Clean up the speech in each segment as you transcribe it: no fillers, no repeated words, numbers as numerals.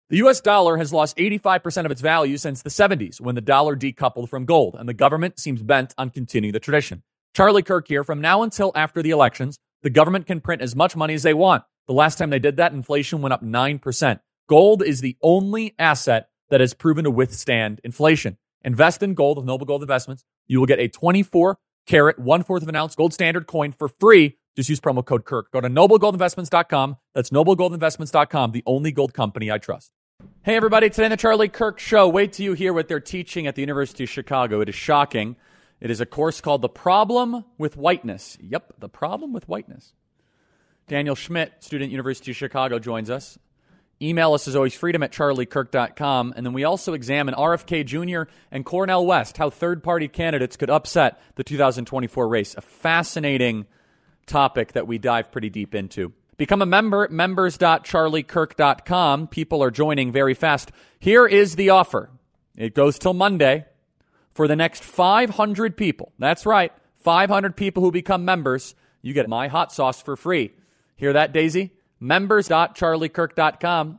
The U.S. dollar has lost 85% of its value since the 70s when the dollar decoupled from gold, and the government seems bent on continuing the tradition. Charlie Kirk here. From now until after the elections, the government can print as much money as they want. The last time they did that, inflation went up 9%. Gold is the only asset that has proven to withstand inflation. Invest in gold with Noble Gold Investments. You will get a 24-carat, 1/4 of an ounce gold standard coin for free. Just use promo code Kirk. Go to noblegoldinvestments.com. That's noblegoldinvestments.com, the only gold company I trust. Hey, everybody. Today on the Charlie Kirk Show, wait till you hear what they're teaching at the University of Chicago. It is shocking. It is a course called The Problem with Whiteness. Yep, The Problem with Whiteness. Daniel Schmidt, student at University of Chicago, joins us. Email us, as always, freedom@charliekirk.com. And then we also examine RFK Jr. and Cornel West, how third-party candidates could upset the 2024 race. A fascinating topic that we dive pretty deep into. Become a member at members.charliekirk.com. People are joining very fast. Here is the offer. It goes till Monday. For the next 500 people, that's right, 500 people who become members, you get my hot sauce for free. Hear that, Daisy? Members.charliekirk.com.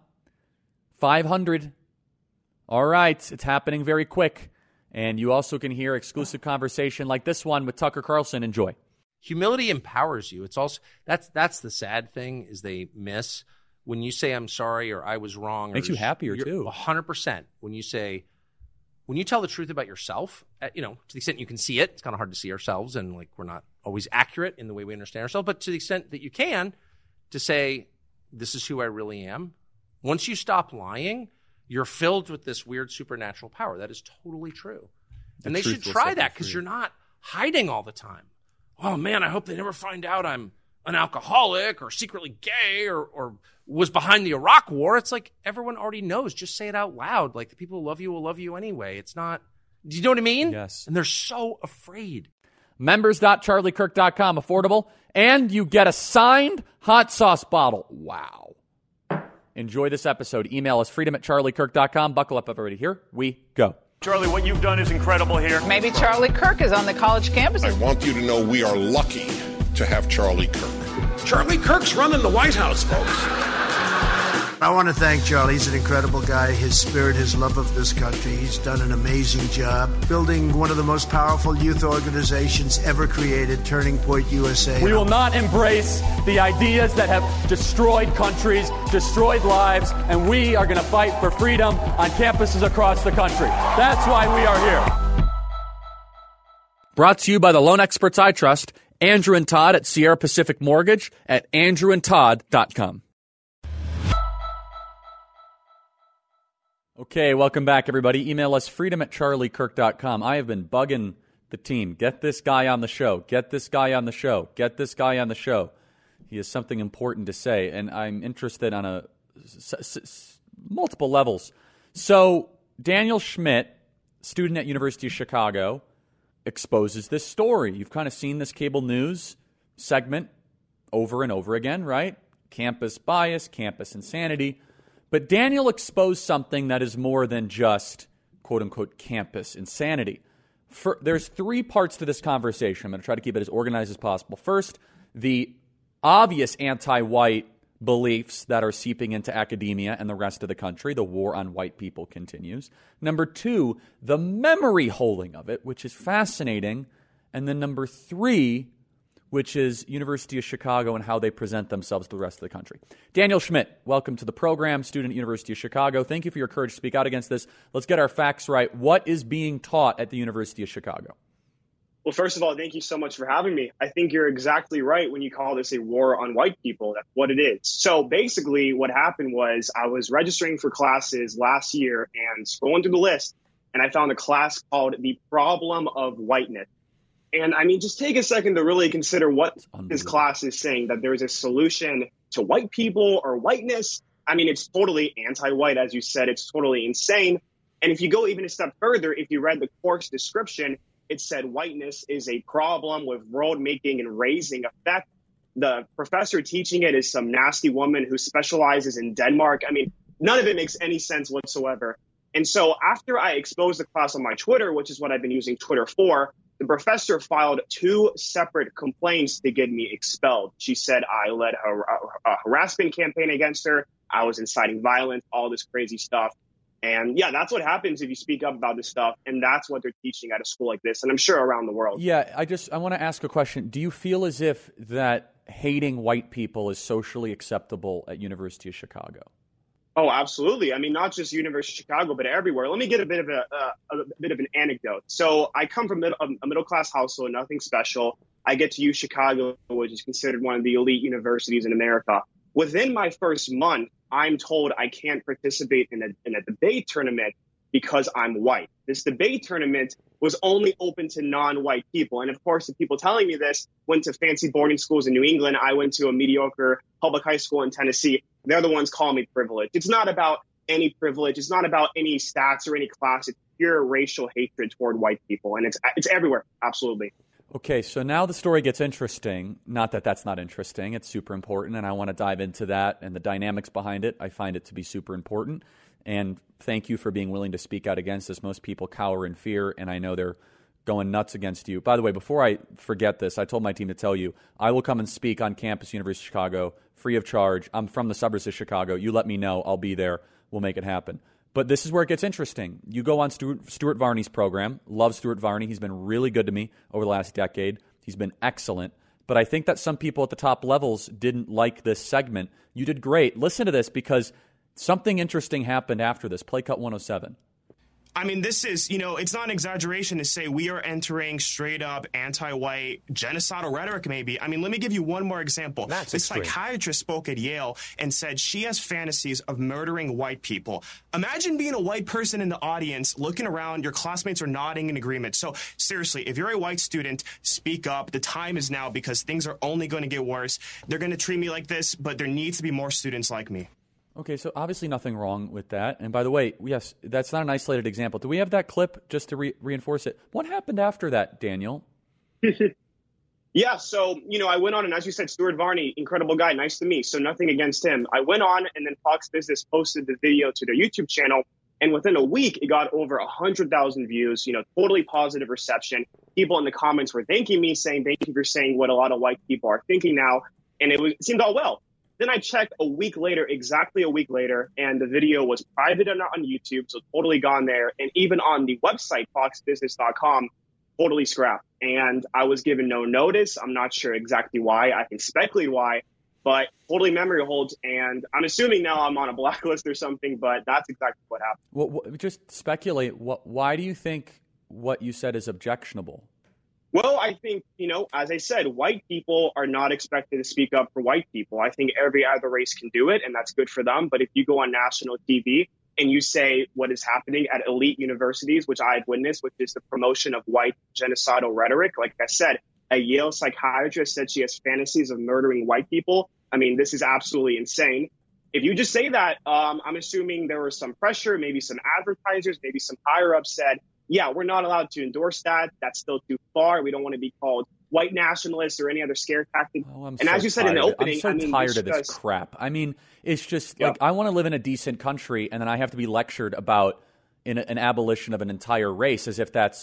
500. All right, it's happening very quick. And you also can hear exclusive conversation like this one with Tucker Carlson. Enjoy. Humility empowers you. It's also that's the sad thing is they miss when you say I'm sorry or I was wrong. Makes you happier too. 100%. When you tell the truth about yourself, to the extent you can see it, it's kind of hard to see ourselves, and like we're not always accurate in the way we understand ourselves. But to the extent that you can, to say this is who I really am. Once you stop lying, you're filled with this weird supernatural power. That is totally true, and they should try that because you're not hiding all the time. Oh, man, I hope they never find out I'm an alcoholic or secretly gay or was behind the Iraq War. It's like everyone already knows. Just say it out loud. Like the people who love you will love you anyway. It's not – do you know what I mean? Yes. And they're so afraid. Members.charliekirk.com, affordable. And you get a signed hot sauce bottle. Wow. Enjoy this episode. Email us, freedom@charliekirk.com. Buckle up, everybody. Here we go. Charlie, what you've done is incredible here. Maybe Charlie Kirk is on the college campus. I want you to know we are lucky to have Charlie Kirk. Charlie Kirk's running the White House, folks. I want to thank Charlie. He's an incredible guy. His spirit, his love of this country. He's done an amazing job building one of the most powerful youth organizations ever created, Turning Point USA. We will not embrace the ideas that have destroyed countries, destroyed lives, and we are going to fight for freedom on campuses across the country. That's why we are here. Brought to you by the loan experts I trust, Andrew and Todd at Sierra Pacific Mortgage at andrewandtodd.com. Okay, welcome back, everybody. Email us, freedom@charliekirk.com. I have been bugging the team. Get this guy on the show. Get this guy on the show. Get this guy on the show. He has something important to say, and I'm interested on multiple levels. So, Daniel Schmidt, student at University of Chicago, exposes this story. You've kind of seen this cable news segment over and over again, right? Campus bias, campus insanity. But Daniel exposed something that is more than just, quote-unquote, campus insanity. There's three parts to this conversation. I'm going to try to keep it as organized as possible. First, the obvious anti-white beliefs that are seeping into academia and the rest of the country. The war on white people continues. Number two, the memory holding of it, which is fascinating. And then number three, which is University of Chicago and how they present themselves to the rest of the country. Daniel Schmidt, welcome to the program, student at University of Chicago. Thank you for your courage to speak out against this. Let's get our facts right. What is being taught at the University of Chicago? Well, first of all, thank you so much for having me. I think you're exactly right when you call this a war on white people. That's what it is. So basically what happened was I was registering for classes last year and scrolling through the list, and I found a class called The Problem of Whiteness. And I mean, just take a second to really consider what this class is saying, that there is a solution to white people or whiteness. I mean, it's totally anti-white, as you said. It's totally insane. And if you go even a step further, if you read the course description, it said whiteness is a problem with world-making and raising effect. The professor teaching it is some nasty woman who specializes in Denmark. I mean, none of it makes any sense whatsoever. And so after I exposed the class on my Twitter, which is what I've been using Twitter for, the professor filed 2 separate complaints to get me expelled. She said I led a harassment campaign against her. I was inciting violence, all this crazy stuff. And yeah, that's what happens if you speak up about this stuff. And that's what they're teaching at a school like this. And I'm sure around the world. Yeah, I want to ask a question. Do you feel as if that hating white people is socially acceptable at University of Chicago? Oh, absolutely. I mean, not just University of Chicago, but everywhere. Let me get a bit of an anecdote. So I come from a middle class household, nothing special. I get to U Chicago, which is considered one of the elite universities in America. Within my first month, I'm told I can't participate in a debate tournament because I'm white. This debate tournament was only open to non-white people. And of course, the people telling me this went to fancy boarding schools in New England. I went to a mediocre public high school in Tennessee. They're the ones calling me privileged. It's not about any privilege. It's not about any stats or any class. It's pure racial hatred toward white people. And it's everywhere. Absolutely. Okay, so now the story gets interesting. Not that that's not interesting. It's super important, and I want to dive into that and the dynamics behind it. I find it to be super important. And thank you for being willing to speak out against this. Most people cower in fear, and I know they're going nuts against you. By the way, before I forget this, I told my team to tell you, I will come and speak on campus, University of Chicago, free of charge. I'm from the suburbs of Chicago. You let me know. I'll be there. We'll make it happen. But this is where it gets interesting. You go on Stuart Varney's program. Love Stuart Varney. He's been really good to me over the last decade. He's been excellent. But I think that some people at the top levels didn't like this segment. You did great. Listen to this because something interesting happened after this. Play cut 107. I mean, this is, it's not an exaggeration to say we are entering straight up anti-white genocidal rhetoric, maybe. I mean, let me give you one more example. This psychiatrist spoke at Yale and said she has fantasies of murdering white people. Imagine being a white person in the audience, looking around, your classmates are nodding in agreement. So seriously, if you're a white student, speak up. The time is now because things are only going to get worse. They're going to treat me like this, but there needs to be more students like me. Okay, so obviously nothing wrong with that. And by the way, yes, that's not an isolated example. Do we have that clip just to reinforce it? What happened after that, Daniel? Yeah, so, I went on, and as you said, Stuart Varney, incredible guy, nice to meet, so nothing against him. I went on, and then Fox Business posted the video to their YouTube channel, and within a week, it got over 100,000 views, totally positive reception. People in the comments were thanking me, saying, thank you for saying what a lot of white people are thinking now, and it seemed all well. Then I checked exactly a week later, and the video was private on YouTube, so totally gone there. And even on the website, foxbusiness.com, totally scrapped. And I was given no notice. I'm not sure exactly why. I can speculate why, but totally memory holds. And I'm assuming now I'm on a blacklist or something, but that's exactly what happened. Well, just speculate. Why do you think what you said is objectionable? Well, I think, as I said, white people are not expected to speak up for white people. I think every other race can do it, and that's good for them. But if you go on national TV and you say what is happening at elite universities, which I've witnessed, which is the promotion of white genocidal rhetoric, like I said, a Yale psychiatrist said she has fantasies of murdering white people. I mean, this is absolutely insane. If you just say that, I'm assuming there was some pressure, maybe some advertisers, maybe some higher-ups said, yeah, we're not allowed to endorse that. That's still too far. We don't want to be called white nationalists or any other scare tactic. As you said in the opening, I'm so tired of this crap. I mean, it's just like I want to live in a decent country, and then I have to be lectured about an abolition of an entire race as if that's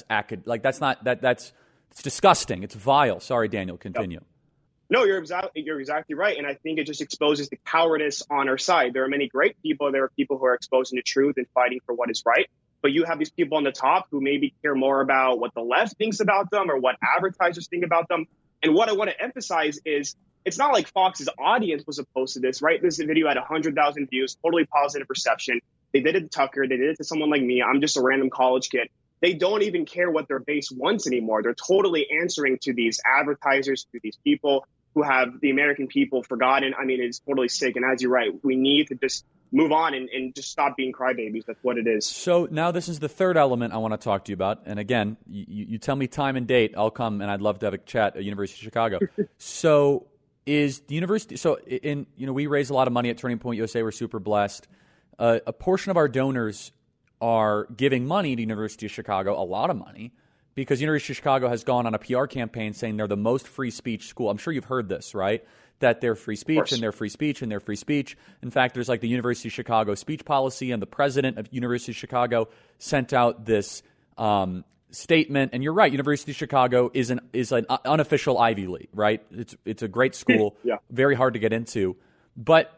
it's disgusting. It's vile. Sorry, Daniel. Continue. Yep. No, you're exactly right, and I think it just exposes the cowardice on our side. There are many great people. There are people who are exposing the truth and fighting for what is right. But you have these people on the top who maybe care more about what the left thinks about them or what advertisers think about them. And what I want to emphasize is it's not like Fox's audience was opposed to this, right? This video had 100,000 views, totally positive reception. They did it to Tucker. They did it to someone like me. I'm just a random college kid. They don't even care what their base wants anymore. They're totally answering to these advertisers, to these people who have the American people forgotten. I mean, it's totally sick. And as you're right, we need to just move on and just stop being crybabies. That's what it is. So now this is the third element I want to talk to you about. And again, you tell me time and date, I'll come, and I'd love to have a chat at University of Chicago. So is the university, we raise a lot of money at Turning Point USA. We're super blessed. A portion of our donors are giving money to University of Chicago, a lot of money, because University of Chicago has gone on a PR campaign saying they're the most free speech school. I'm sure you've heard this, right? That they're free speech and they're free speech and they're free speech. In fact, there's like the University of Chicago speech policy, and the president of University of Chicago sent out this statement. And you're right, University of Chicago is an unofficial Ivy League, right? It's a great school, very hard to get into. But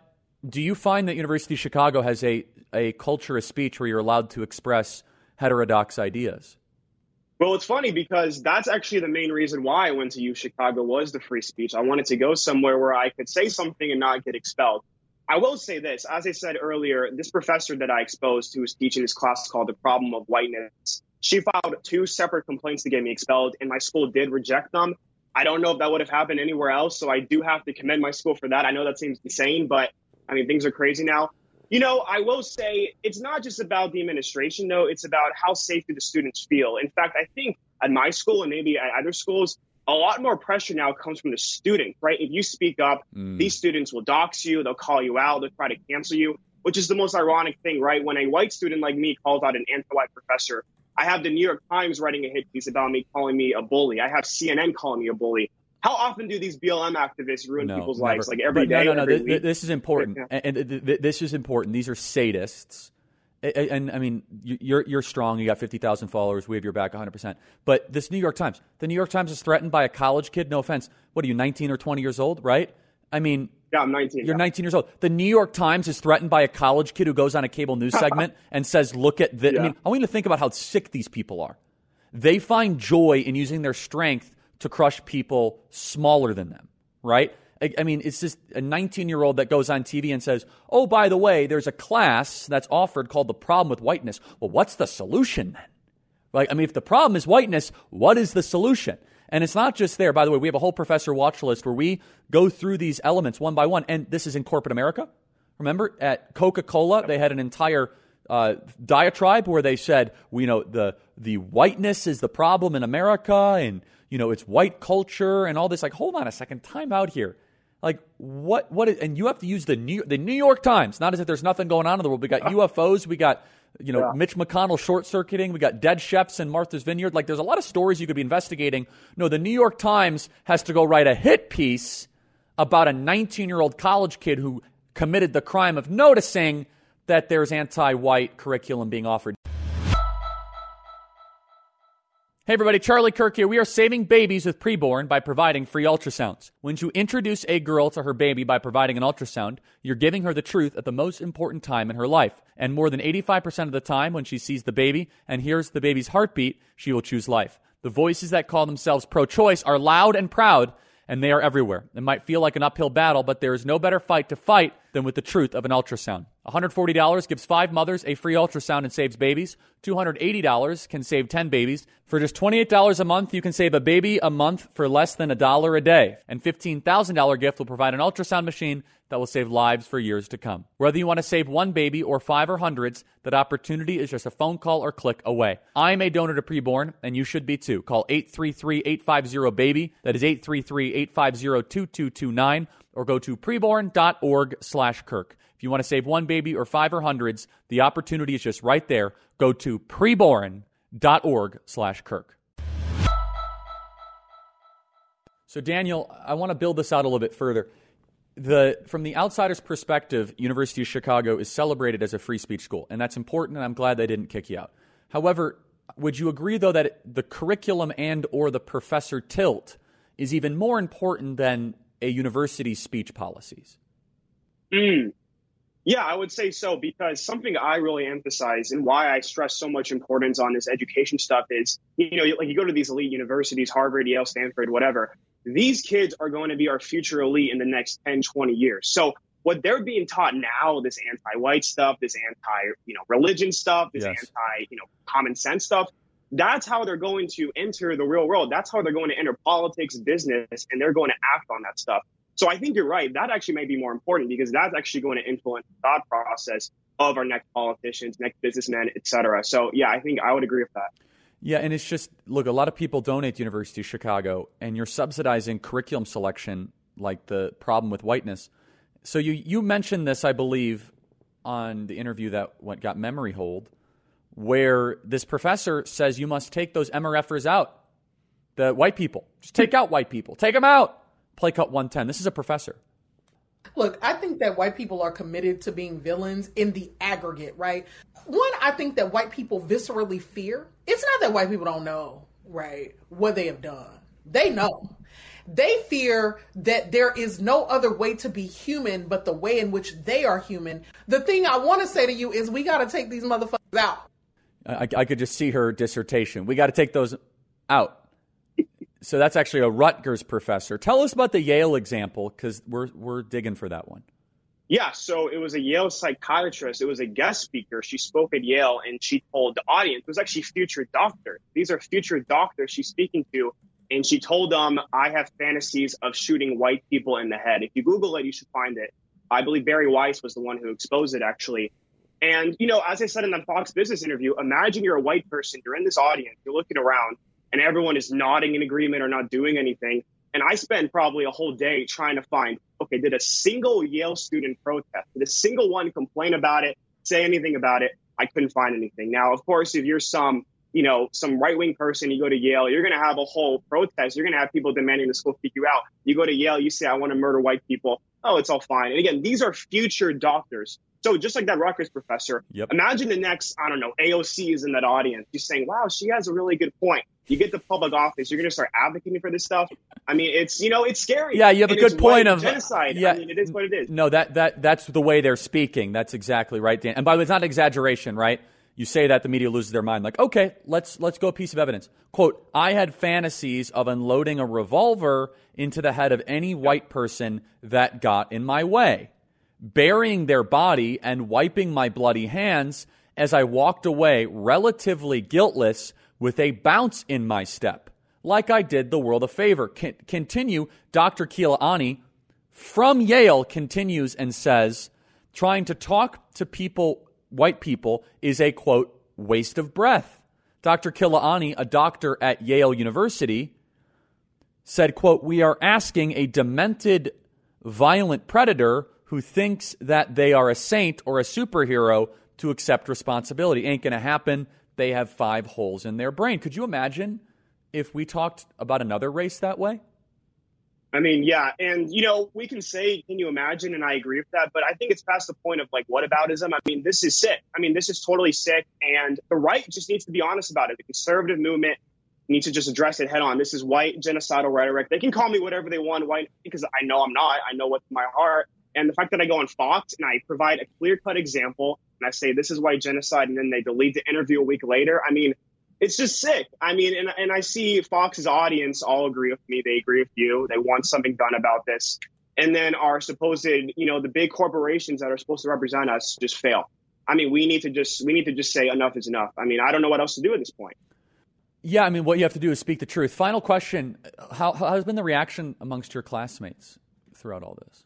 Do you find that University of Chicago has a culture of speech where you're allowed to express heterodox ideas? Well, it's funny because that's actually the main reason why I went to U Chicago was the free speech. I wanted to go somewhere where I could say something and not get expelled. I will say this, as I said earlier, this professor that I exposed who was teaching this class called The Problem of Whiteness, she filed 2 separate complaints to get me expelled, and my school did reject them. I don't know if that would have happened anywhere else, so I do have to commend my school for that. I know that seems insane, but I mean, things are crazy now. You know, I will say it's not just about the administration, though. It's about how safe do the students feel. In fact, I think at my school and maybe at other schools, a lot more pressure now comes from the student, right? If you speak up, these students will dox you, they'll call you out, they'll try to cancel you, which is the most ironic thing, right? When a white student like me calls out an anti-white professor, I have the New York Times writing a hit piece about me, calling me a bully. I have CNN calling me a bully. How often do these BLM activists ruin people's lives? Like every day? No. This is important. Yeah. And this is important. These are sadists. And I mean, you're strong. You got 50,000 followers. We have your back 100%. But this New York Times, the New York Times is threatened by a college kid. No offense. What are you, 19 or 20 years old, right? I mean, yeah, I'm 19. You're 19 years old. The New York Times is threatened by a college kid who goes on a cable news segment and says, look at this. Yeah. I mean, I want you to think about how sick these people are. They find joy in using their strength to crush people smaller than them, right? I mean, it's just a 19-year-old that goes on TV and says, oh, by the way, there's a class that's offered called The Problem with Whiteness. Well, what's the solution then? Like, I mean, if the problem is whiteness, what is the solution? And it's not just there. By the way, we have a whole professor watch list where we go through these elements one by one. And this is in corporate America. Remember, at Coca-Cola, they had an entire diatribe where they said, well, you know, the whiteness is the problem in America, and you know, it's white culture and all this. Like, hold on a second, time out here. Like, what is, and you have to use the New York Times, not as if there's nothing going on in the world. We got UFOs, we got, you know, Mitch McConnell short-circuiting, we got dead chefs in Martha's Vineyard. Like, there's a lot of stories you could be investigating. No, the New York Times has to go write a hit piece about a 19-year-old college kid who committed the crime of noticing that there's anti-white curriculum being offered. Hey everybody, Charlie Kirk here. We are saving babies with preborn by providing free ultrasounds. When you introduce a girl to her baby by providing an ultrasound, you're giving her the truth at the most important time in her life. And more than 85% of the time when she sees the baby and hears the baby's heartbeat, she will choose life. The voices that call themselves pro-choice are loud and proud, and they are everywhere. It might feel like an uphill battle, but there is no better fight to fight than with the truth of an ultrasound. $140 gives 5 mothers a free ultrasound and saves babies. $280 can save 10 babies. For just $28 a month, you can save a baby a month for less than $1 a day. And $15,000 gift will provide an ultrasound machine that will save lives for years to come. Whether you want to save one baby or 5 or hundreds, that opportunity is just a phone call or click away. I'm a donor to Preborn, and you should be too. Call 833-850-BABY. That is 833-850-2229. Or go to preborn.org/Kirk. If you want to save one baby or 5 or hundreds, the opportunity is just right there. Go to preborn.org/Kirk. So Daniel, I want to build this out a little bit further. From the outsider's perspective, University of Chicago is celebrated as a free speech school, and that's important, and I'm glad they didn't kick you out. However, would you agree, though, that the curriculum and or the professor tilt is even more important than a university's speech policies? Yeah, I would say so, because something I really emphasize and why I stress so much importance on this education stuff is, you know, like you go to these elite universities, Harvard, Yale, Stanford, whatever. These kids are going to be our future elite in the next 10, 20 years. So what they're being taught now, this anti-white stuff, this anti-religion stuff, this common sense stuff, that's how they're going to enter the real world. That's how they're going to enter politics, business, and they're going to act on that stuff. So I think you're right. That actually may be more important because that's actually going to influence the thought process of our next politicians, next businessmen, et cetera. So, yeah, I think I would agree with that. Yeah, and it's just, look, a lot of people donate to University of Chicago, and you're subsidizing curriculum selection like the problem with whiteness. So you mentioned this, I believe, on the interview that got memory hold, where this professor says you must take those MRFers out, the white people. Just take out white people. Take them out. Play cut 110. This is a professor. Look, I think that white people are committed to being villains in the aggregate, right? One, I think that white people viscerally fear. It's not that white people don't know, right, what they have done. They know. They fear that there is no other way to be human but the way in which they are human. The thing I want to say to you is we got to take these motherfuckers out. I could just see her dissertation. We got to take those out. So that's actually a Rutgers professor. Tell us about the Yale example, because we're digging for that one. Yeah, so it was a Yale psychiatrist. It was a guest speaker. She spoke at Yale, and she told the audience, it was actually future doctors. These are future doctors she's speaking to, and she told them, I have fantasies of shooting white people in the head. If you Google it, you should find it. I believe Barry Weiss was the one who exposed it, actually. And, as I said in the Fox Business interview, imagine you're a white person, you're in this audience, you're looking around, and everyone is nodding in agreement or not doing anything. And I spent probably a whole day trying to find, okay, did a single Yale student protest? Did a single one complain about it, say anything about it? I couldn't find anything. Now, of course, if you're some right-wing person, you go to Yale, you're going to have a whole protest. You're going to have people demanding the school kick you out. You go to Yale, you say, I want to murder white people. Oh, it's all fine. And again, these are future doctors. So just like that Rutgers professor, Imagine the next, AOC is in that audience. You're saying, wow, she has a really good point. You get to public office, you're going to start advocating for this stuff. I mean, it's scary. Yeah, you have a good point of genocide. Yeah, I mean, it is what it is. No, that's the way they're speaking. That's exactly right, Dan. And by the way, it's not exaggeration, right? You say that, the media loses their mind. Like, okay, let's go a piece of evidence. Quote, I had fantasies of unloading a revolver into the head of any white person that got in my way, burying their body and wiping my bloody hands as I walked away relatively guiltless with a bounce in my step, like I did the world a favor. Continue, Dr. Kilaani from Yale continues and says, trying to talk to people, white people, is a, quote, waste of breath. Dr. Kilaani, a doctor at Yale University, said, quote, we are asking a demented, violent predator who thinks that they are a saint or a superhero to accept responsibility. Ain't going to happen. They have 5 holes in their brain. Could you imagine if we talked about another race that way? I mean, yeah. And, we can say, can you imagine? And I agree with that. But I think it's past the point of whataboutism. I mean, this is sick. I mean, this is totally sick. And the right just needs to be honest about it. The conservative movement needs to just address it head on. This is white genocidal rhetoric. They can call me whatever they want, white, because I know I'm not. I know what's in my heart. And the fact that I go on Fox and I provide a clear-cut example and I say this is white genocide and then they delete the interview a week later, I mean, it's just sick. I mean, and I see Fox's audience all agree with me. They agree with you. They want something done about this. And then our supposed, the big corporations that are supposed to represent us just fail. I mean, we need to just say enough is enough. I mean, I don't know what else to do at this point. Yeah, I mean, what you have to do is speak the truth. Final question. How has been the reaction amongst your classmates throughout all this?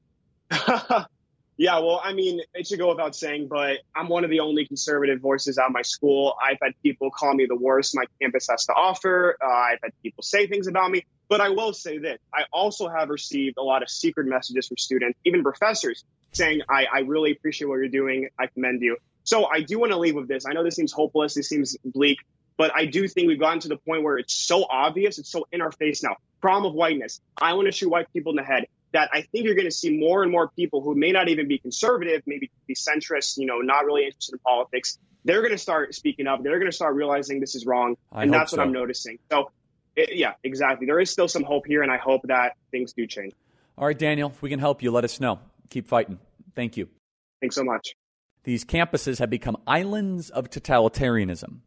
Yeah, well, I mean, it should go without saying, but I'm one of the only conservative voices at my school. I've had people call me the worst my campus has to offer. I've had people say things about me. But I will say this. I also have received a lot of secret messages from students, even professors, saying, I really appreciate what you're doing. I commend you. So I do want to leave with this. I know this seems hopeless. This seems bleak. But I do think we've gotten to the point where it's so obvious. It's so in our face now. Problem of whiteness. I want to shoot white people in the head. That I think you're going to see more and more people who may not even be conservative, maybe be centrist, not really interested in politics. They're going to start speaking up. They're going to start realizing this is wrong. And that's what I'm noticing. So, yeah, exactly. There is still some hope here, and I hope that things do change. All right, Daniel, if we can help you, let us know. Keep fighting. Thank you. Thanks so much. These campuses have become islands of totalitarianism.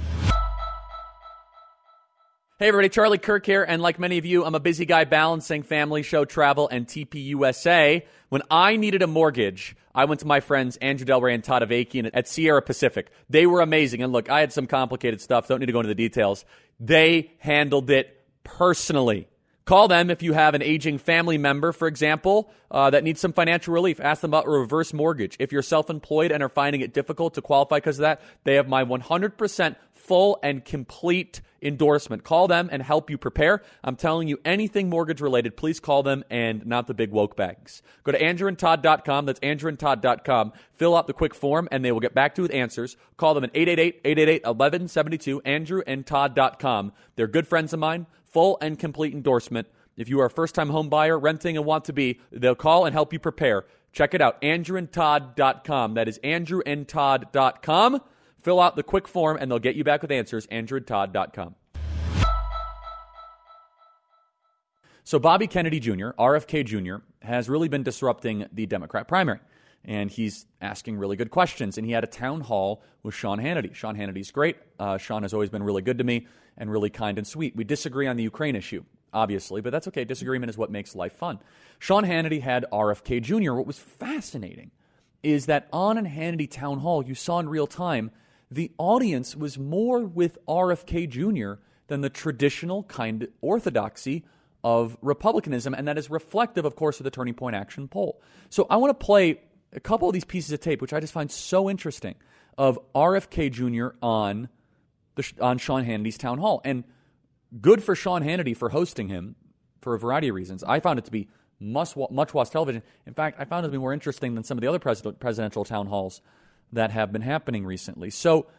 Hey everybody, Charlie Kirk here, and like many of you, I'm a busy guy balancing family, show, travel, and TPUSA. When I needed a mortgage, I went to my friends Andrew Del Rey and Todd Avakian at Sierra Pacific. They were amazing, and look, I had some complicated stuff, don't need to go into the details. They handled it personally. Call them if you have an aging family member, for example, that needs some financial relief. Ask them about a reverse mortgage. If you're self-employed and are finding it difficult to qualify because of that, they have my 100% full and complete endorsement. Call them and help you prepare. I'm telling you, anything mortgage related, please call them and not the big woke bags. Go to andrewandtodd.com. That's andrewandtodd.com. Fill out the quick form and they will get back to you with answers. Call them at 888-888-1172, andrewandtodd.com. They're good friends of mine. Full and complete endorsement. If you are a first-time home buyer, renting and want to be, they'll call and help you prepare. Check it out, andrewandtodd.com. That is andrewandtodd.com. Fill out the quick form, and they'll get you back with answers, andrewandtodd.com. So Bobby Kennedy Jr., RFK Jr., has really been disrupting the Democrat primary. And he's asking really good questions. And he had a town hall with Sean Hannity. Sean Hannity's great. Sean has always been really good to me and really kind and sweet. We disagree on the Ukraine issue, obviously, but that's okay. Disagreement is what makes life fun. Sean Hannity had RFK Jr. What was fascinating is that on a Hannity town hall, you saw in real time, the audience was more with RFK Jr. than the traditional kind of orthodoxy of Republicanism, and that is reflective, of course, of the Turning Point Action poll. So I want to play a couple of these pieces of tape, which I just find so interesting, of RFK Jr. on Sean Hannity's town hall. And good for Sean Hannity for hosting him for a variety of reasons. I found it to be much-watched television. In fact, I found it to be more interesting than some of the other presidential town halls that have been happening recently. So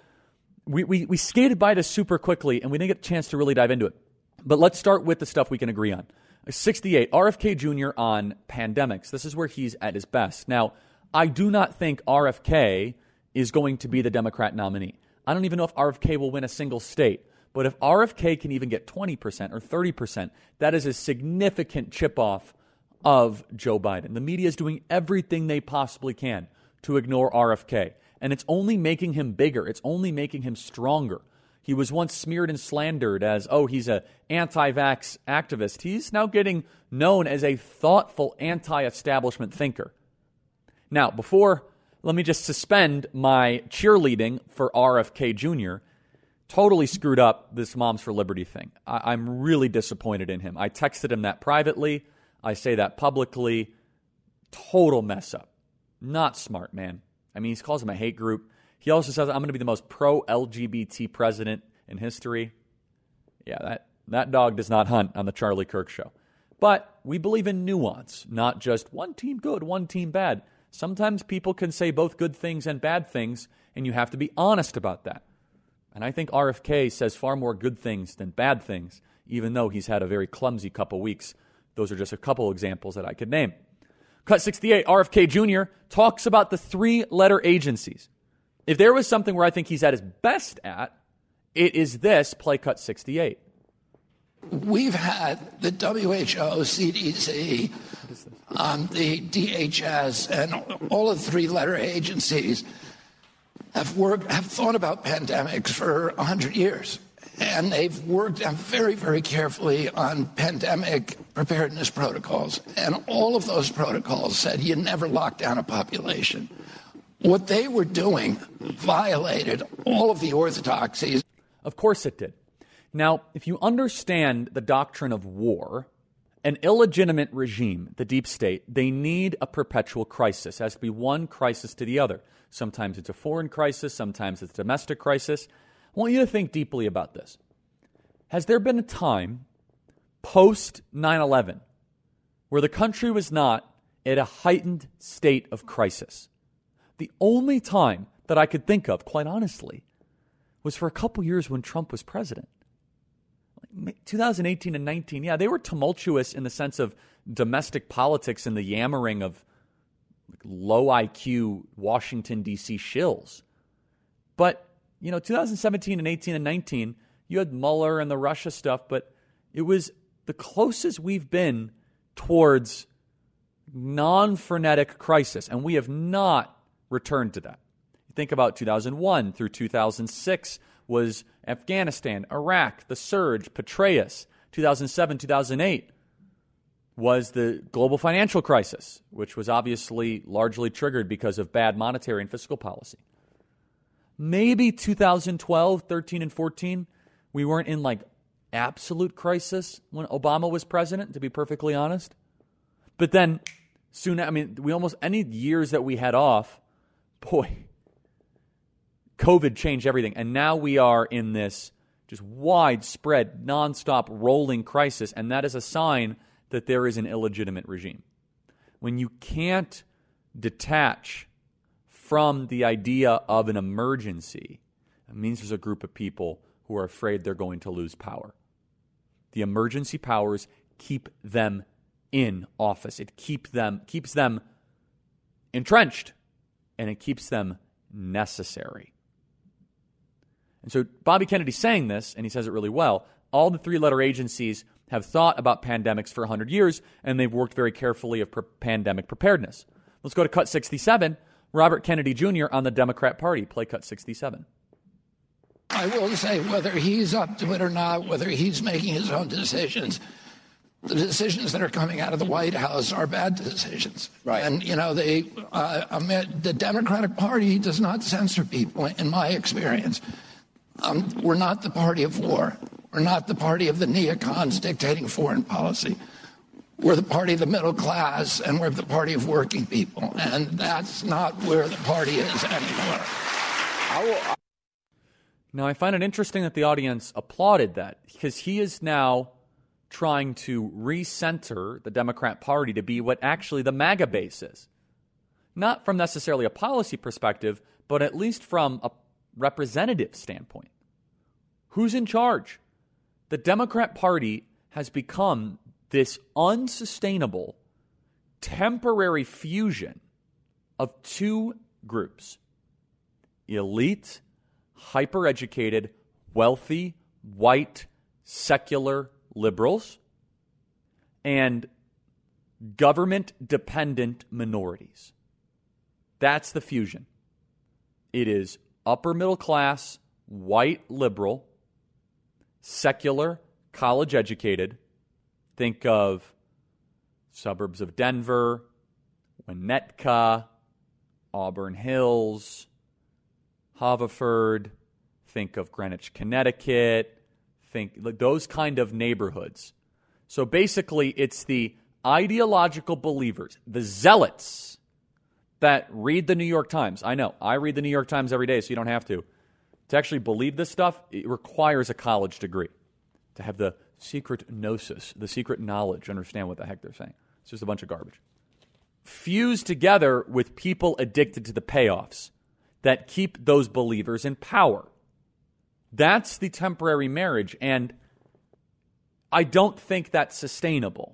we skated by this super quickly, and we didn't get a chance to really dive into it. But let's start with the stuff we can agree on. 68, RFK Jr. on pandemics. This is where he's at his best. Now, I do not think RFK is going to be the Democrat nominee. I don't even know if RFK will win a single state. But if RFK can even get 20% or 30%, that is a significant chip-off of Joe Biden. The media is doing everything they possibly can to ignore RFK. And it's only making him bigger. It's only making him stronger. He was once smeared and slandered as, he's an anti-vax activist. He's now getting known as a thoughtful anti-establishment thinker. Now, let me just suspend my cheerleading for RFK Jr. Totally screwed up this Moms for Liberty thing. I'm really disappointed in him. I texted him that privately. I say that publicly. Total mess up. Not smart, man. I mean, he calls him a hate group. He also says, I'm going to be the most pro-LGBT president in history. Yeah, that dog does not hunt on the Charlie Kirk Show. But we believe in nuance, not just one team good, one team bad. Sometimes people can say both good things and bad things, and you have to be honest about that. And I think RFK says far more good things than bad things, even though he's had a very clumsy couple weeks. Those are just a couple examples that I could name. Cut 68, RFK Jr. talks about the three-letter agencies. If there was something where I think he's at his best at, it is this, play cut 68. We've had the WHO, CDC, the DHS, and all of the three-letter agencies have thought about pandemics for 100 years. And they've worked very, very carefully on pandemic preparedness protocols. And all of those protocols said you never lock down a population. What they were doing violated all of the orthodoxies. Of course it did. Now, if you understand the doctrine of war, an illegitimate regime, the deep state, they need a perpetual crisis. It has to be one crisis to the other. Sometimes it's a foreign crisis. Sometimes it's a domestic crisis. I want you to think deeply about this. Has there been a time post 9/11 where the country was not at a heightened state of crisis? The only time that I could think of, quite honestly, was for a couple years when Trump was president. 2018 and 19, yeah, they were tumultuous in the sense of domestic politics and the yammering of low IQ Washington, D.C. shills. But, 2017 and 18 and 19, you had Mueller and the Russia stuff, but it was the closest we've been towards non-frenetic crisis, and we have not returned to that. You think about 2001 through 2006 was Afghanistan, Iraq, the surge, Petraeus. 2007, 2008 was the global financial crisis, which was obviously largely triggered because of bad monetary and fiscal policy. Maybe 2012, 13, and 14, we weren't in absolute crisis when Obama was president, to be perfectly honest. But then soon, any years that we had off, boy, COVID changed everything. And now we are in this just widespread, nonstop rolling crisis. And that is a sign that there is an illegitimate regime. When you can't detach from the idea of an emergency, it means there's a group of people who are afraid they're going to lose power. The emergency powers keep them in office. It keeps them entrenched, and it keeps them necessary. And so Bobby Kennedy's saying this, and he says it really well. All the three-letter agencies have thought about pandemics for 100 years, and they've worked very carefully of pandemic preparedness. Let's go to cut 67. Robert Kennedy Jr. on the Democrat Party. Play cut 67. I will say, whether he's up to it or not, whether he's making his own decisions, the decisions that are coming out of the White House are bad decisions. Right. And, the Democratic Party does not censor people, in my experience. We're not the party of war. We're not the party of the neocons dictating foreign policy. We're the party of the middle class, and we're the party of working people. And that's not where the party is anymore. Now, I find it interesting that the audience applauded that, because he is now trying to recenter the Democrat Party to be what actually the MAGA base is. Not from necessarily a policy perspective, but at least from a representative standpoint. Who's in charge? The Democrat Party has become this unsustainable, temporary fusion of two groups: elite, hyper-educated, wealthy, white, secular liberals, and government-dependent minorities. That's the fusion. It is upper middle class, white liberal, secular, college-educated. Think of suburbs of Denver, Winnetka, Auburn Hills, Haverford. Think of Greenwich, Connecticut. Think those kind of neighborhoods. So basically, it's the ideological believers, the zealots that read the New York Times. I know, I read the New York Times every day, so you don't have to. To actually believe this stuff, it requires a college degree. To have the secret gnosis, the secret knowledge, understand what the heck they're saying. It's just a bunch of garbage. Fused together with people addicted to the payoffs that keep those believers in power. That's the temporary marriage, and I don't think that's sustainable.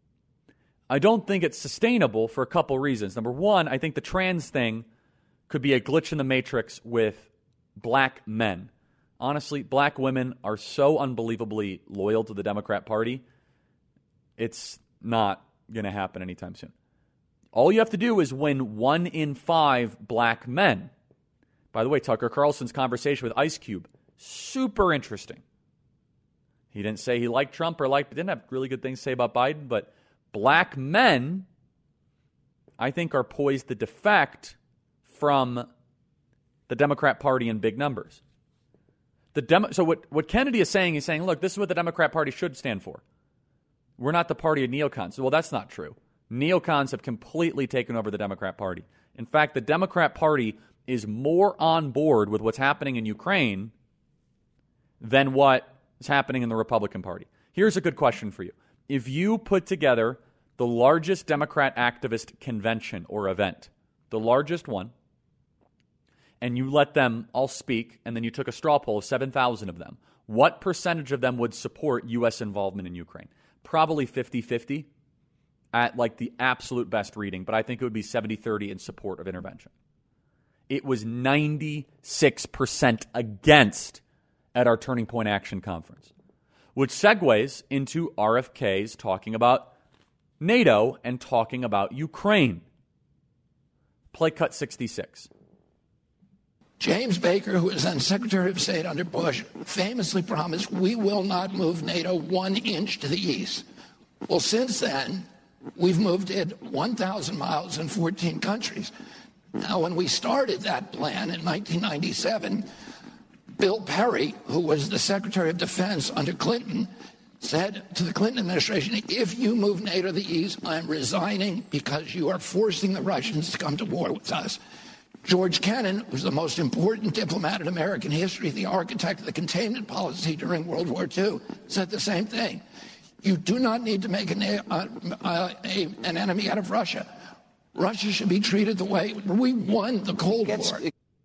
I don't think it's sustainable for a couple reasons. Number one, I think the trans thing could be a glitch in the matrix with black men. Honestly, black women are so unbelievably loyal to the Democrat Party, it's not going to happen anytime soon. All you have to do is win 1 in 5 black men. By the way, Tucker Carlson's conversation with Ice Cube, super interesting. He didn't say he liked Trump or didn't have really good things to say about Biden, but black men, I think, are poised to defect from the Democrat Party in big numbers. So what Kennedy is saying, look, this is what the Democrat Party should stand for. We're not the party of neocons. Well, that's not true. Neocons have completely taken over the Democrat Party. In fact, the Democrat Party is more on board with what's happening in Ukraine than what is happening in the Republican Party. Here's a good question for you. If you put together the largest Democrat activist convention or event, the largest one, and you let them all speak, and then you took a straw poll of 7,000 of them, what percentage of them would support U.S. involvement in Ukraine? Probably 50-50 at like the absolute best reading, but I think it would be 70-30 in support of intervention. It was 96% against at our Turning Point Action Conference, which segues into RFK's talking about NATO and talking about Ukraine. Play cut 66. James Baker, who was then Secretary of State under Bush, famously promised, we will not move NATO 1 inch to the east. Well, since then, we've moved it 1,000 miles in 14 countries. Now, when we started that plan in 1997, Bill Perry, who was the Secretary of Defense under Clinton, said to the Clinton administration, if you move NATO to the east, I'm resigning because you are forcing the Russians to come to war with us. George Kennan, who's the most important diplomat in American history, the architect of the containment policy during World War II, said the same thing. You do not need to make an enemy out of Russia. Russia should be treated the way we won the Cold War.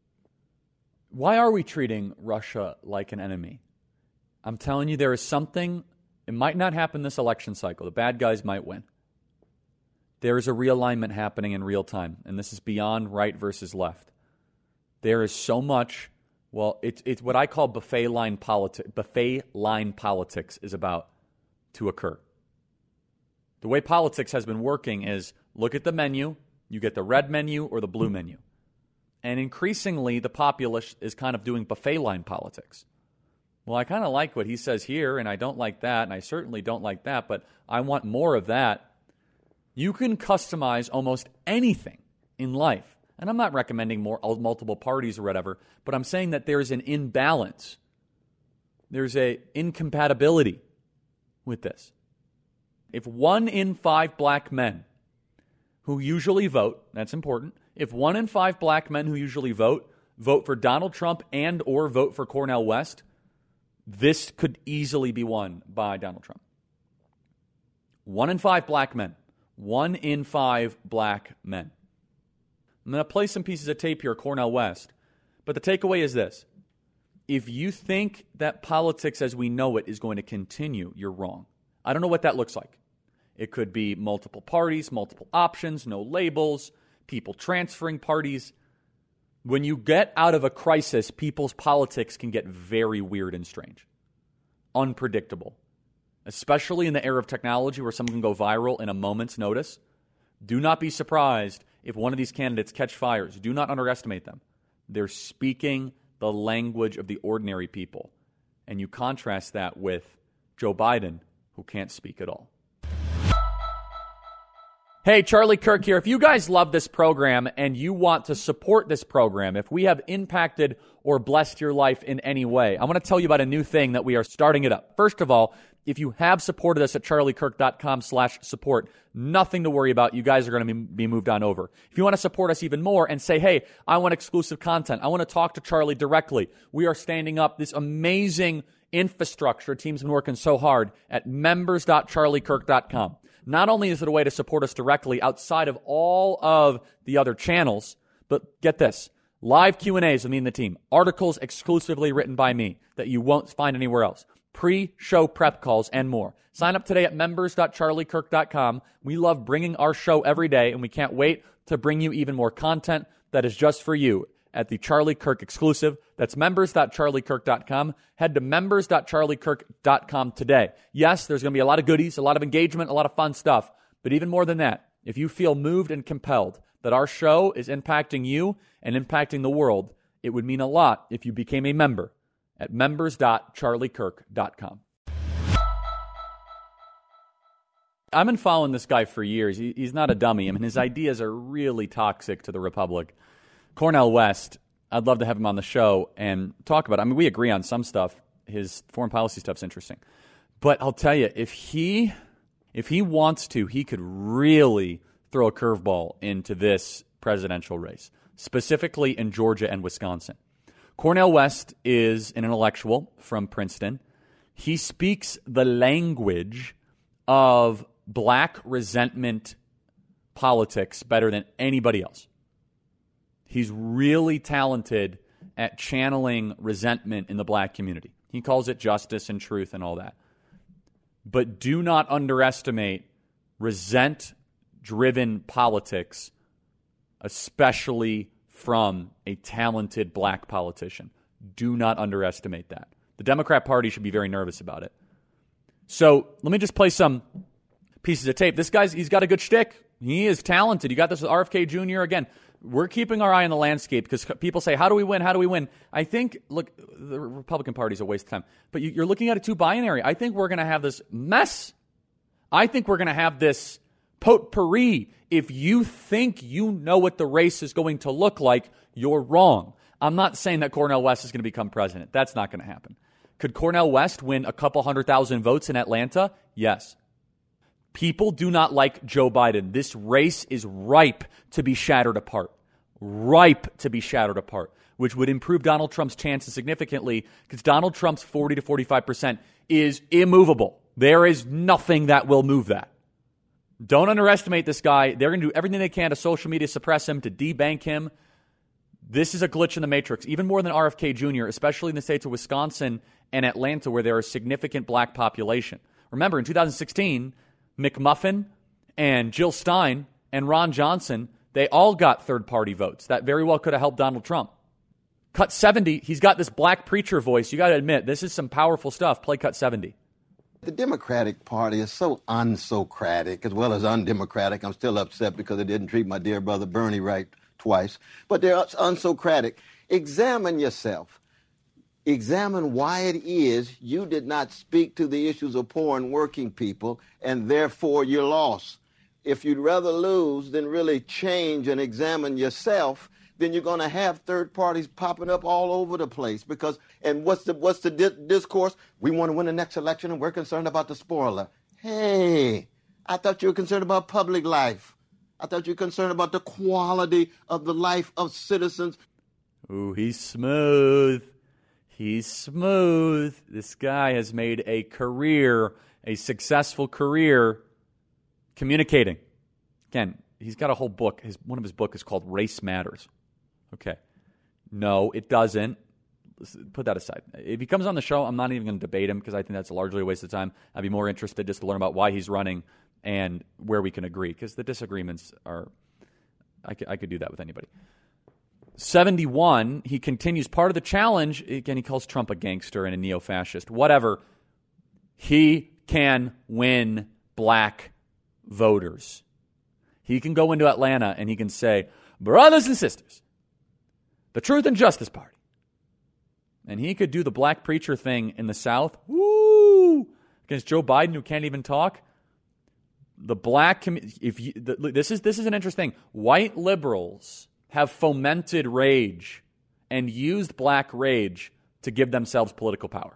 Why are we treating Russia like an enemy? I'm telling you, there is something, it might not happen this election cycle. The bad guys might win. There is a realignment happening in real time, and this is beyond right versus left. There is so much, well, it's what I call buffet line politics is about to occur. The way politics has been working is look at the menu, you get the red menu or the blue menu. And increasingly, the populace is kind of doing buffet line politics. Well, I kind of like what he says here, and I don't like that, and I certainly don't like that, but I want more of that. You can customize almost anything in life. And I'm not recommending multiple parties or whatever, but I'm saying that there's an imbalance. There's an incompatibility with this. If 1 in 5 black men who usually vote, that's important, if 1 in 5 black men who usually vote for Donald Trump and or vote for Cornel West, this could easily be won by Donald Trump. 1 in 5 black men. 1 in 5 black men. I'm going to play some pieces of tape here, Cornel West. But the takeaway is this. If you think that politics as we know it is going to continue, you're wrong. I don't know what that looks like. It could be multiple parties, multiple options, no labels, people transferring parties. When you get out of a crisis, people's politics can get very weird and strange, unpredictable, especially in the era of technology where someone can go viral in a moment's notice. Do not be surprised if one of these candidates catch fires. Do not underestimate them. They're speaking the language of the ordinary people. And you contrast that with Joe Biden, who can't speak at all. Hey, Charlie Kirk here. If you guys love this program and you want to support this program, if we have impacted or blessed your life in any way, I want to tell you about a new thing that we are starting it up. First of all, if you have supported us at charliekirk.com/support, nothing to worry about. You guys are going to be moved on over. If you want to support us even more and say, hey, I want exclusive content, I want to talk to Charlie directly, we are standing up this amazing infrastructure. Team's been working so hard at members.charliekirk.com. Not only is it a way to support us directly outside of all of the other channels, but get this, live Q&As with me and the team, articles exclusively written by me that you won't find anywhere else, pre-show prep calls, and more. Sign up today at members.charliekirk.com. We love bringing our show every day, and we can't wait to bring you even more content that is just for you at the Charlie Kirk exclusive. That's members.charliekirk.com. Head to members.charliekirk.com today. Yes, there's going to be a lot of goodies, a lot of engagement, a lot of fun stuff. But even more than that, if you feel moved and compelled that our show is impacting you and impacting the world, it would mean a lot if you became a member at members.charliekirk.com. I've been following this guy for years. He's not a dummy. I mean, his ideas are really toxic to the Republic. Cornel West, I'd love to have him on the show and talk about it. I mean, we agree on some stuff. His foreign policy stuff's interesting. But I'll tell you, if he wants to, he could really throw a curveball into this presidential race, specifically in Georgia and Wisconsin. Cornel West is an intellectual from Princeton. He speaks the language of black resentment politics better than anybody else. He's really talented at channeling resentment in the black community. He calls it justice and truth and all that. But do not underestimate resent-driven politics, especially from a talented black politician. Do not underestimate that. The Democrat Party should be very nervous about it. So let me just play some pieces of tape. This guy's, he's got a good shtick. He is talented. You got this with RFK Jr. Again, we're keeping our eye on the landscape because people say, how do we win? How do we win? I think, look, the Republican Party is a waste of time. But you're looking at it too binary. I think we're going to have this mess. I think we're going to have this potpourri. If you think you know what the race is going to look like, you're wrong. I'm not saying that Cornel West is going to become president. That's not going to happen. Could Cornel West win a couple 100,000 votes in Atlanta? Yes. People do not like Joe Biden. This race is ripe to be shattered apart. Ripe to be shattered apart, which would improve Donald Trump's chances significantly because Donald Trump's 40 to 45% is immovable. There is nothing that will move that. Don't underestimate this guy. They're going to do everything they can to social media suppress him, to debank him. This is a glitch in the matrix, even more than RFK Jr., especially in the states of Wisconsin and Atlanta where there is significant black population. Remember, in 2016, McMuffin and Jill Stein and Ron Johnson, they all got third-party votes. That very well could have helped Donald Trump. Cut 70, he's got this black preacher voice. You got to admit, this is some powerful stuff. Play Cut 70. The Democratic Party is so unsocratic as well as undemocratic. I'm still upset because they didn't treat my dear brother Bernie right twice. But they're unsocratic. Examine yourself. Examine why it is you did not speak to the issues of poor and working people, and therefore you lost. If you'd rather lose than really change and examine yourself, then you're going to have third parties popping up all over the place. And what's the discourse? We want to win the next election and we're concerned about the spoiler. Hey, I thought you were concerned about public life. I thought you were concerned about the quality of the life of citizens. Ooh, he's smooth. He's smooth. This guy has made a career, a successful career, communicating. Again, he's got a whole book. One of his books is called Race Matters. Okay. No, it doesn't. Put that aside. If he comes on the show, I'm not even going to debate him because I think that's largely a waste of time. I'd be more interested just to learn about why he's running and where we can agree, because the disagreements are, I could do that with anybody. 71, he continues part of the challenge. Again, he calls Trump a gangster and a neo-fascist. Whatever. He can win black voters. He can go into Atlanta and he can say, brothers and sisters, the Truth and Justice Party. And he could do the black preacher thing in the South. Woo! Against Joe Biden, who can't even talk. The black this is an interesting thing. White liberals have fomented rage and used black rage to give themselves political power.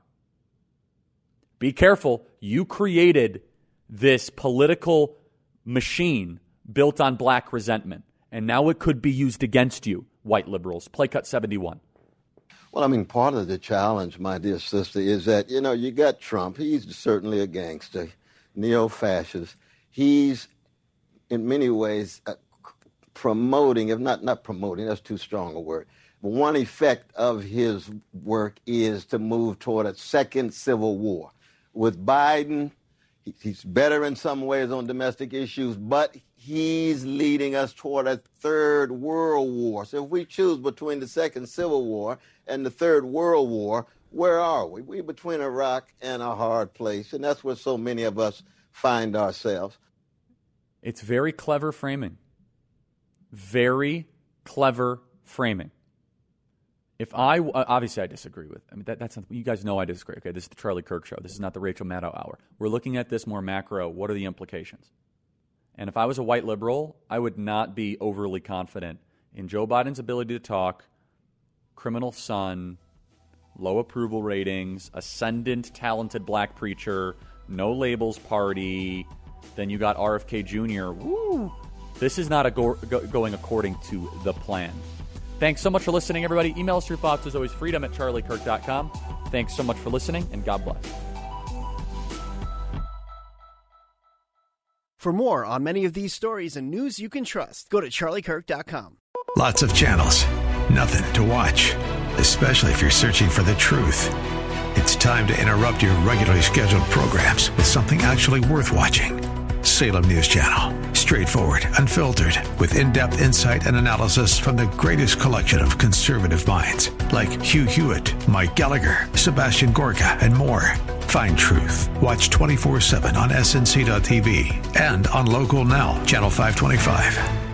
Be careful. You created this political machine built on black resentment, and now it could be used against you, white liberals. Play cut 71. Well, I mean, part of the challenge, my dear sister, is that, you got Trump. He's certainly a gangster, neo-fascist. He's, in many ways, promoting, if not promoting, that's too strong a word. But one effect of his work is to move toward a second civil war. With Biden, he's better in some ways on domestic issues, but he's leading us toward a third world war. So if we choose between the second civil war and the third world war, where are we? We're between a rock and a hard place, and that's where so many of us find ourselves. It's very clever framing. Very clever framing. Obviously I disagree with, that's you guys know I disagree. Okay, this is the Charlie Kirk Show. This is not the Rachel Maddow Hour. We're looking at this more macro. What are the implications? And if I was a white liberal, I would not be overly confident in Joe Biden's ability to talk, criminal son, low approval ratings, ascendant, talented black preacher, no labels party. Then you got RFK Jr. Woo! This is not going according to the plan. Thanks so much for listening, everybody. Email us your thoughts, as always, freedom@charliekirk.com. Thanks so much for listening, and God bless. For more on many of these stories and news you can trust, go to charliekirk.com. Lots of channels, nothing to watch, especially if you're searching for the truth. It's time to interrupt your regularly scheduled programs with something actually worth watching. Salem News Channel. Straightforward, unfiltered, with in-depth insight and analysis from the greatest collection of conservative minds like Hugh Hewitt, Mike Gallagher, Sebastian Gorka, and more. Find truth. Watch 24/7 on SNC.TV and on Local Now, Channel 525.